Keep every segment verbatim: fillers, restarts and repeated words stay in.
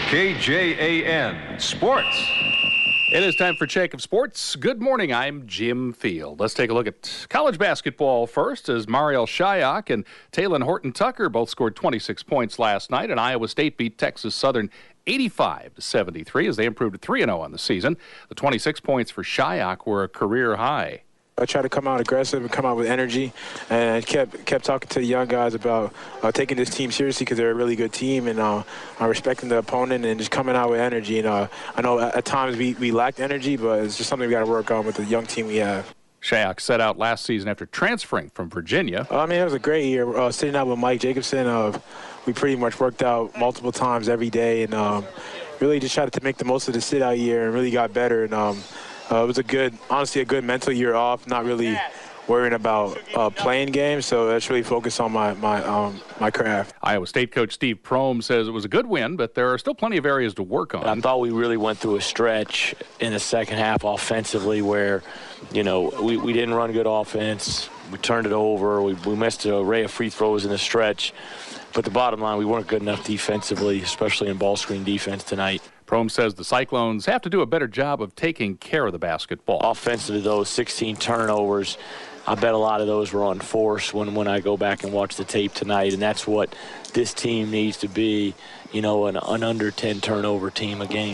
K J A N Sports. It is time for Check of Sports. Good morning, I'm Jim Field. Let's take a look at college basketball first, as Mariel Shayok and Talen Horton-Tucker both scored twenty-six points last night, and Iowa State beat Texas Southern eighty-five to seventy-three as they improved to three and oh on the season. The twenty-six points for Shayok were a career high. I tried to come out aggressive and come out with energy, and kept kept talking to the young guys about uh, taking this team seriously because they're a really good team, and uh, uh, respecting the opponent and just coming out with energy. And uh, I know at, at times we, we lacked energy, but it's just something we got to work on with the young team we have. Shayok set out last season after transferring from Virginia. Uh, I mean, it was a great year. Uh, sitting out with Mike Jacobson, uh, we pretty much worked out multiple times every day, and um, really just tried to make the most of the sit-out year and really got better. And um, Uh, it was a good, honestly, a good mental year off, not really worrying about uh, playing games, so that's really focused on my my um, my craft. Iowa State coach Steve Prohm says it was a good win, but there are still plenty of areas to work on. I thought we really went through a stretch in the second half offensively where, you know, we, we didn't run good offense. We turned it over. We, we missed an array of free throws in the stretch. But the bottom line, we weren't good enough defensively, especially in ball screen defense tonight. Prohm says the Cyclones have to do a better job of taking care of the basketball. Offensively, those sixteen turnovers, I bet a lot of those were unforced when, when I go back and watch the tape tonight, and that's what this team needs to be, you know, an, an under ten turnover team a game.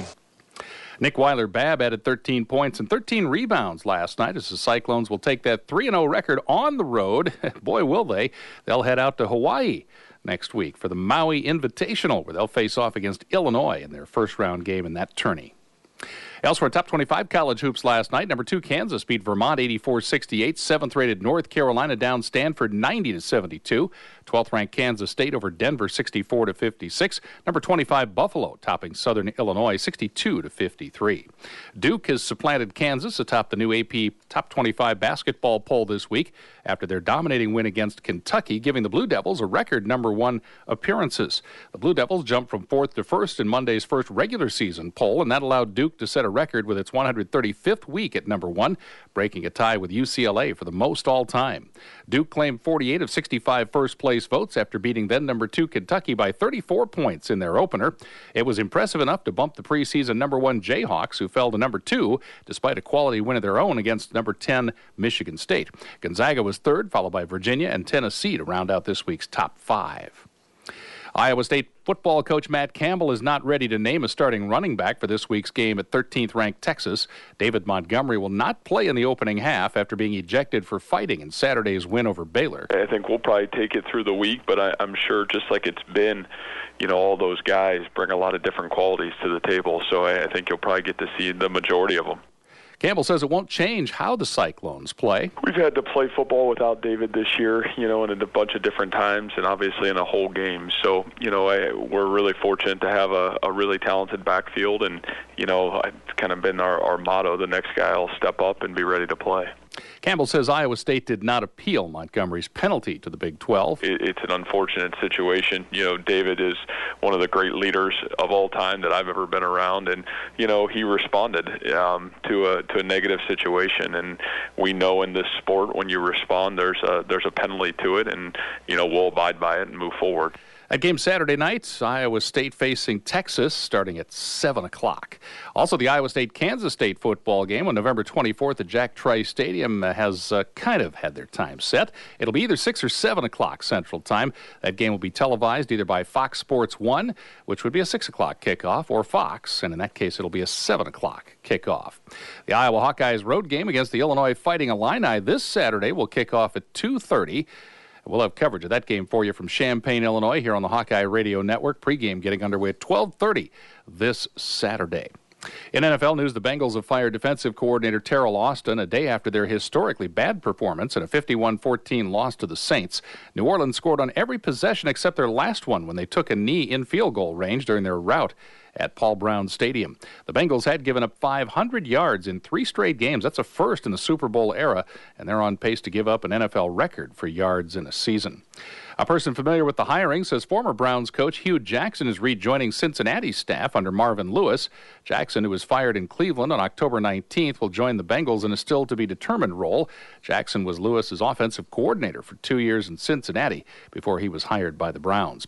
Nick Weiler-Babb added thirteen points and thirteen rebounds last night as the Cyclones will take that three and oh record on the road. Boy, will they. They'll head out to Hawaii next week for the Maui Invitational, where they'll face off against Illinois in their first-round game in that tourney. Elsewhere, top twenty-five college hoops last night. Number two, Kansas beat Vermont eighty-four sixty-eight. Seventh-rated North Carolina down Stanford ninety to seventy-two. twelfth-ranked Kansas State over Denver sixty-four to fifty-six. Number twenty-five, Buffalo topping Southern Illinois sixty-two to fifty-three. Duke has supplanted Kansas atop the new A P Top twenty-five basketball poll this week after their dominating win against Kentucky, giving the Blue Devils a record number one appearances. The Blue Devils jumped from fourth to first in Monday's first regular season poll, and that allowed Duke to set a record with its one hundred thirty-fifth week at number one, breaking a tie with U C L A for the most all time. Duke claimed forty-eight of sixty-five first-place votes after beating then number two Kentucky by thirty-four points in their opener. It was impressive enough to bump the preseason number one Jayhawks, who fell to number two despite a quality win of their own against number ten Michigan State. Gonzaga was third, followed by Virginia and Tennessee to round out this week's top five. Iowa State football coach Matt Campbell is not ready to name a starting running back for this week's game at thirteenth-ranked Texas. David Montgomery will not play in the opening half after being ejected for fighting in Saturday's win over Baylor. I think we'll probably take it through the week, but I, I'm sure just like it's been, you know, all those guys bring a lot of different qualities to the table, so I, I think you'll probably get to see the majority of them. Campbell says it won't change how the Cyclones play. We've had to play football without David this year, you know, in a bunch of different times and obviously in a whole game. So, you know, I, we're really fortunate to have a, a really talented backfield, and, you know, it's kind of been our, our motto, the next guy will step up and be ready to play. Campbell says Iowa State did not appeal Montgomery's penalty to the Big twelve. It, it's an unfortunate situation. You know, David is one of the great leaders of all time that I've ever been around, and, you know, he responded um, to a to a negative situation, and we know in this sport when you respond, there's a, there's a penalty to it, and, you know, we'll abide by it and move forward. At game Saturday night, Iowa State facing Texas starting at seven o'clock. Also, the Iowa State-Kansas State football game on November twenty-fourth at Jack Trice Stadium has uh, kind of had their time set. It'll be either six or seven o'clock Central Time. That game will be televised either by Fox Sports one, which would be a six o'clock kickoff, or Fox, and in that case it'll be a seven o'clock kickoff. The Iowa Hawkeyes road game against the Illinois Fighting Illini this Saturday will kick off at two thirty. We'll have coverage of that game for you from Champaign, Illinois, here on the Hawkeye Radio Network. Pregame getting underway at twelve thirty this Saturday. In N F L news, the Bengals have fired defensive coordinator Terrell Austin a day after their historically bad performance in a fifty-one fourteen loss to the Saints. New Orleans scored on every possession except their last one when they took a knee in field goal range during their rout at Paul Brown Stadium. The Bengals had given up five hundred yards in three straight games. That's a first in the Super Bowl era, and they're on pace to give up an N F L record for yards in a season. A person familiar with the hiring says former Browns coach Hugh Jackson is rejoining Cincinnati's staff under Marvin Lewis. Jackson, who was fired in Cleveland on October nineteenth, will join the Bengals in a still-to-be-determined role. Jackson was Lewis's offensive coordinator for two years in Cincinnati before he was hired by the Browns.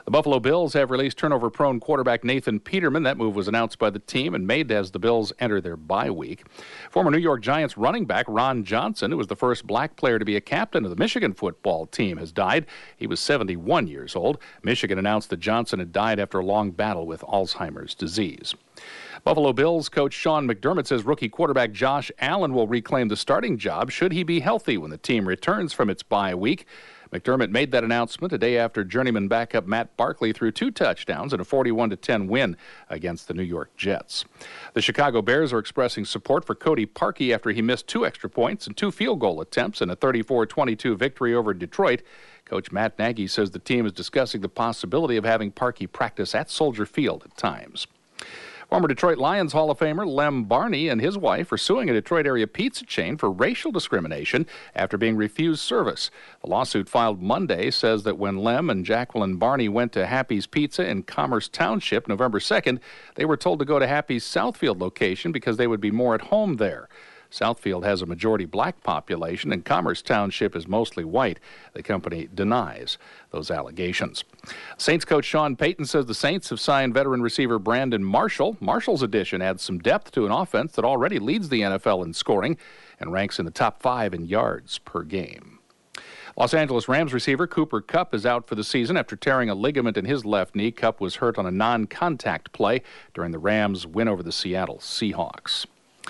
The Buffalo Bills have released turnover-prone quarterback Nathan Peterman. That move was announced by the team and made as the Bills enter their bye week. Former New York Giants running back Ron Johnson, who was the first black player to be a captain of the Michigan football team, has died. He was seventy-one years old. Michigan announced that Johnson had died after a long battle with Alzheimer's disease. Buffalo Bills coach Sean McDermott says rookie quarterback Josh Allen will reclaim the starting job should he be healthy when the team returns from its bye week. McDermott made that announcement a day after journeyman backup Matt Barkley threw two touchdowns in a forty-one to ten win against the New York Jets. The Chicago Bears are expressing support for Cody Parkey after he missed two extra points and two field goal attempts in a thirty-four twenty-two victory over Detroit. Coach Matt Nagy says the team is discussing the possibility of having Parkey practice at Soldier Field at times. Former Detroit Lions Hall of Famer Lem Barney and his wife are suing a Detroit-area pizza chain for racial discrimination after being refused service. The lawsuit filed Monday says that when Lem and Jacqueline Barney went to Happy's Pizza in Commerce Township November second, they were told to go to Happy's Southfield location because they would be more at home there. Southfield has a majority black population, and Commerce Township is mostly white. The company denies those allegations. Saints coach Sean Payton says the Saints have signed veteran receiver Brandon Marshall. Marshall's addition adds some depth to an offense that already leads the N F L in scoring and ranks in the top five in yards per game. Los Angeles Rams receiver Cooper Kupp is out for the season after tearing a ligament in his left knee. Kupp was hurt on a non-contact play during the Rams' win over the Seattle Seahawks.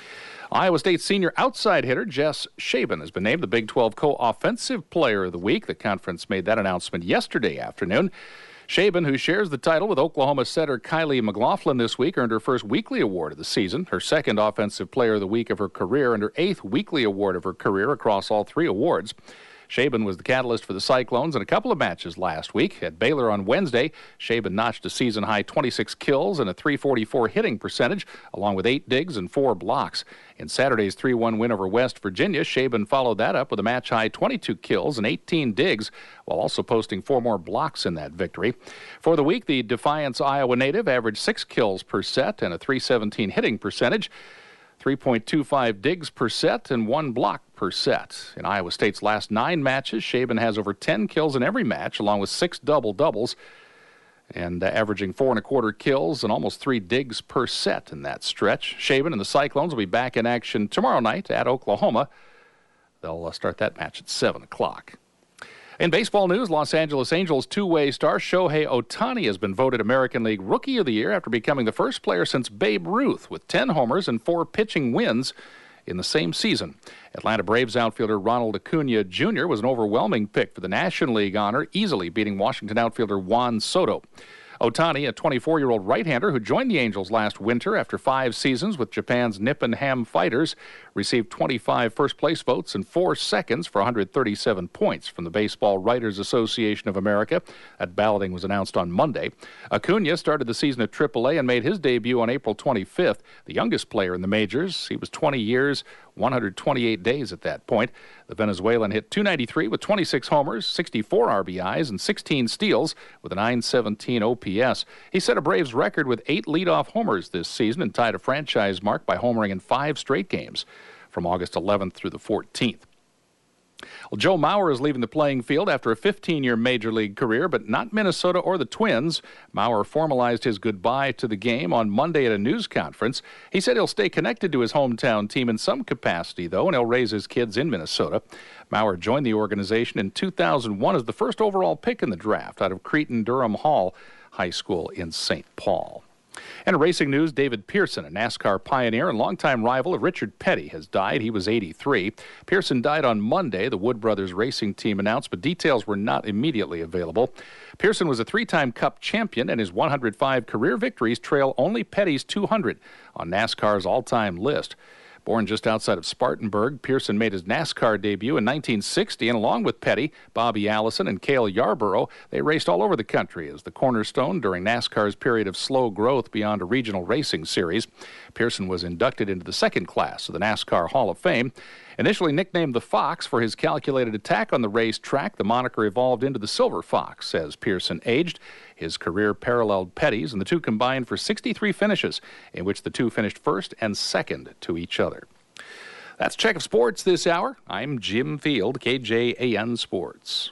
Iowa State senior outside hitter Jess Shaban has been named the Big twelve Co-Offensive Player of the Week. The conference made that announcement yesterday afternoon. Shaban, who shares the title with Oklahoma setter Kylie McLaughlin this week, earned her first weekly award of the season, her second Offensive Player of the Week of her career, and her eighth weekly award of her career across all three awards. Shaban was the catalyst for the Cyclones in a couple of matches last week. At Baylor on Wednesday, Shaban notched a season-high twenty-six kills and a three forty-four hitting percentage, along with eight digs and four blocks. In Saturday's three one win over West Virginia, Shaban followed that up with a match-high twenty-two kills and eighteen digs, while also posting four more blocks in that victory. For the week, the Defiance, Iowa native averaged six kills per set and a three seventeen hitting percentage, three point two five digs per set, and one block per set. In Iowa State's last nine matches, Shaban has over ten kills in every match, along with six double-doubles, and uh, averaging four and a quarter kills and almost three digs per set in that stretch. Shaban and the Cyclones will be back in action tomorrow night at Oklahoma. They'll uh, start that match at seven o'clock. In baseball news, Los Angeles Angels two-way star Shohei Ohtani has been voted American League Rookie of the Year after becoming the first player since Babe Ruth with ten homers and four pitching wins in the same season. Atlanta Braves outfielder Ronald Acuna Junior was an overwhelming pick for the National League honor, easily beating Washington outfielder Juan Soto. Ohtani, a twenty-four-year-old right-hander who joined the Angels last winter after five seasons with Japan's Nippon Ham Fighters, received twenty-five first-place votes and four seconds for one hundred thirty-seven points from the Baseball Writers Association of America. That balloting was announced on Monday. Acuna started the season at triple A and made his debut on April twenty-fifth, the youngest player in the majors. He was twenty years, one hundred twenty-eight days at that point. The Venezuelan hit two ninety-three with twenty-six homers, sixty-four R B Is, and sixteen steals with a nine seventeen O P S. He set a Braves record with eight leadoff homers this season and tied a franchise mark by homering in five straight games from August eleventh through the fourteenth. Well, Joe Mauer is leaving the playing field after a fifteen-year Major League career, but not Minnesota or the Twins. Mauer formalized his goodbye to the game on Monday at a news conference. He said he'll stay connected to his hometown team in some capacity, though, and he'll raise his kids in Minnesota. Mauer joined the organization in two thousand one as the first overall pick in the draft out of Cretin-Durham Hall High School in Saint Paul. And in racing news, David Pearson, a NASCAR pioneer and longtime rival of Richard Petty, has died. He was eighty-three. Pearson died on Monday, the Wood Brothers racing team announced, but details were not immediately available. Pearson was a three-time Cup champion, and his one hundred five career victories trail only Petty's two hundred on NASCAR's all-time list. Born just outside of Spartanburg, Pearson made his NASCAR debut in nineteen sixty, and along with Petty, Bobby Allison, and Cale Yarborough, they raced all over the country as the cornerstone during NASCAR's period of slow growth beyond a regional racing series. Pearson was inducted into the second class of the NASCAR Hall of Fame. Initially nicknamed the Fox for his calculated attack on the racetrack, the moniker evolved into the Silver Fox as Pearson aged. His career paralleled Petty's, and the two combined for sixty-three finishes, in which the two finished first and second to each other. That's Check of Sports this hour. I'm Jim Field, K J A N Sports.